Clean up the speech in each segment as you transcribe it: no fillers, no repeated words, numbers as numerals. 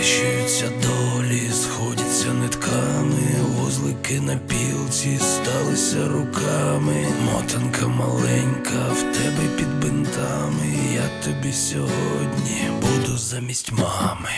Схрещуються долі, сходяться нитками, вузлики на пілці сталися руками. Мотанка маленька, в тебе під бинтами. Я тобі сьогодні буду замість мами.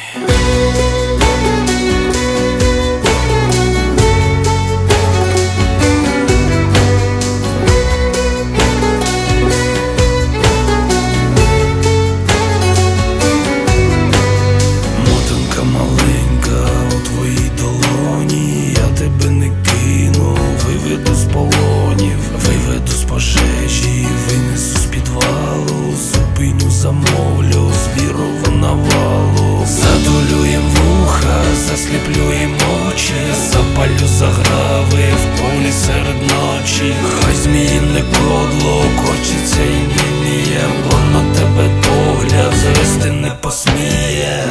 Виведу з полонів, виведу з пожежі, винесу з підвалу, зупиню, замовлю, збіру навалу. Затулюєм вуха, засліплюєм очі, запалю заграви в полі серед ночі. Хай зміїне кодло корчиться і неміє, бо на тебе погляд звести не посміє.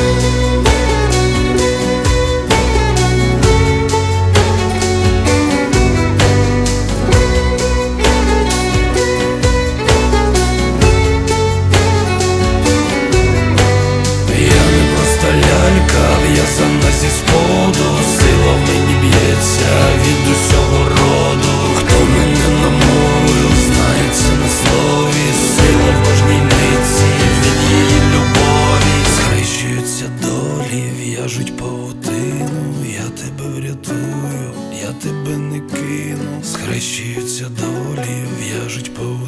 В'язана зі споду, сила в мені б'ється від усього роду. Хто мене намовив, знається на слові. Сила в кожній ниці від її любові. Схрещуються долі, в'яжуть павутину. Я тебе врятую, я тебе не кину. Схрещуються долі, в'яжуть павутину.